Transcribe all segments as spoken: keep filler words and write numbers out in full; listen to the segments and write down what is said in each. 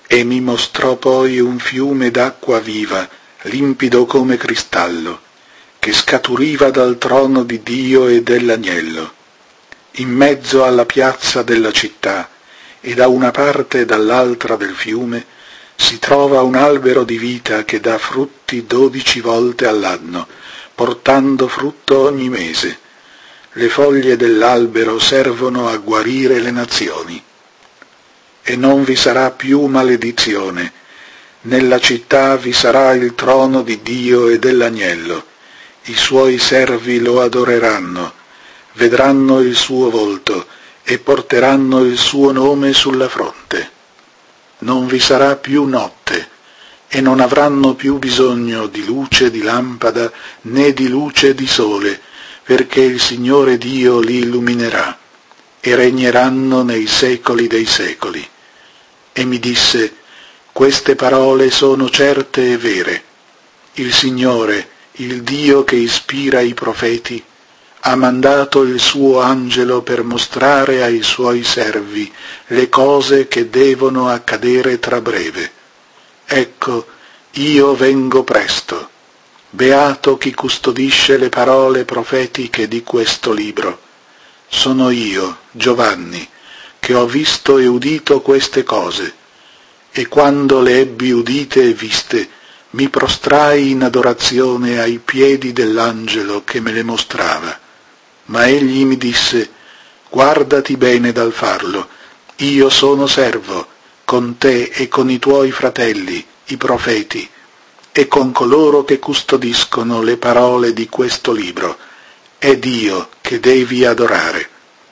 E mi mostrò poi un fiume d'acqua viva, limpido come cristallo, che scaturiva dal trono di Dio e dell'agnello. In mezzo alla piazza della città, e da una parte e dall'altra del fiume, si trova un albero di vita che dà frutti dodici volte all'anno, portando frutto ogni mese. Le foglie dell'albero servono a guarire le nazioni. E non vi sarà più maledizione. Nella città vi sarà il trono di Dio e dell'agnello. I suoi servi lo adoreranno, vedranno il suo volto e porteranno il suo nome sulla fronte. Non vi sarà più notte, e non avranno più bisogno di luce di lampada né di luce di sole, perché il Signore Dio li illuminerà, e regneranno nei secoli dei secoli. E mi disse: queste parole sono certe e vere. Il Signore, il Dio che ispira i profeti, ha mandato il suo angelo per mostrare ai suoi servi le cose che devono accadere tra breve. Ecco, io vengo presto. Beato chi custodisce le parole profetiche di questo libro. Sono io, Giovanni, che ho visto e udito queste cose, e quando le ebbi udite e viste, mi prostrai in adorazione ai piedi dell'angelo che me le mostrava. Ma egli mi disse: guardati bene dal farlo, io sono servo, con te e con i tuoi fratelli, i profeti, e con coloro che custodiscono le parole di questo libro. È Dio che devi adorare.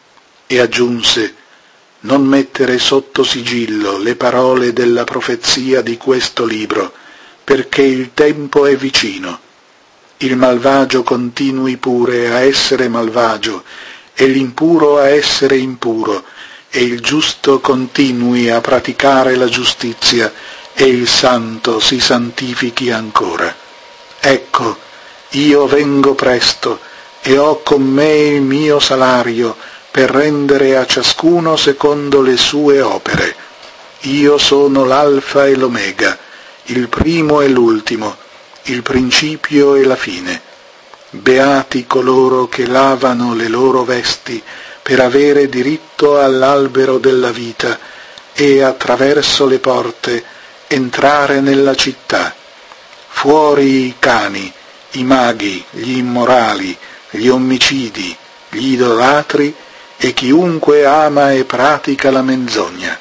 E aggiunse: non mettere sotto sigillo le parole della profezia di questo libro, perché il tempo è vicino. Il malvagio continui pure a essere malvagio, e l'impuro a essere impuro, e il giusto continui a praticare la giustizia, e il santo si santifichi ancora. Ecco, io vengo presto, e ho con me il mio salario, per rendere a ciascuno secondo le sue opere. Io sono l'Alfa e l'Omega, il primo e l'ultimo, il principio e la fine. Beati coloro che lavano le loro vesti per avere diritto all'albero della vita e attraverso le porte entrare nella città. Fuori i cani, i maghi, gli immorali, gli omicidi, gli idolatri e chiunque ama e pratica la menzogna.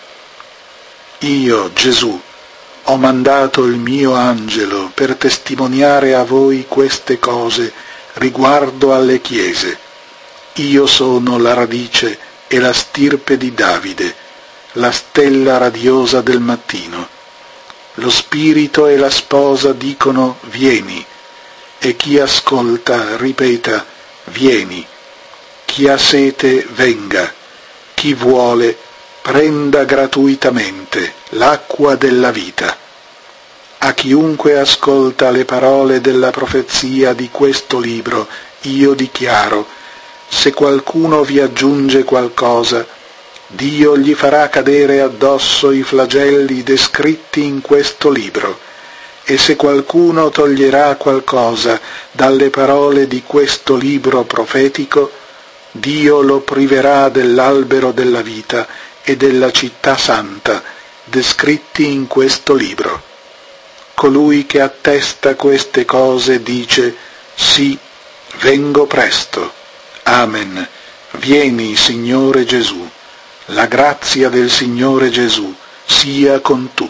Io, Gesù, ho mandato il mio angelo per testimoniare a voi queste cose riguardo alle chiese. Io sono la radice e la stirpe di Davide, la stella radiosa del mattino. Lo spirito e la sposa dicono: vieni, e chi ascolta ripeta: vieni. Chi ha sete venga, chi vuole prenda gratuitamente l'acqua della vita. A chiunque ascolta le parole della profezia di questo libro, io dichiaro: se qualcuno vi aggiunge qualcosa, Dio gli farà cadere addosso i flagelli descritti in questo libro, e se qualcuno toglierà qualcosa dalle parole di questo libro profetico, Dio lo priverà dell'albero della vita e della città santa, descritti in questo libro. Colui che attesta queste cose dice: sì, vengo presto. Amen. Vieni, Signore Gesù. La grazia del Signore Gesù sia con tutti.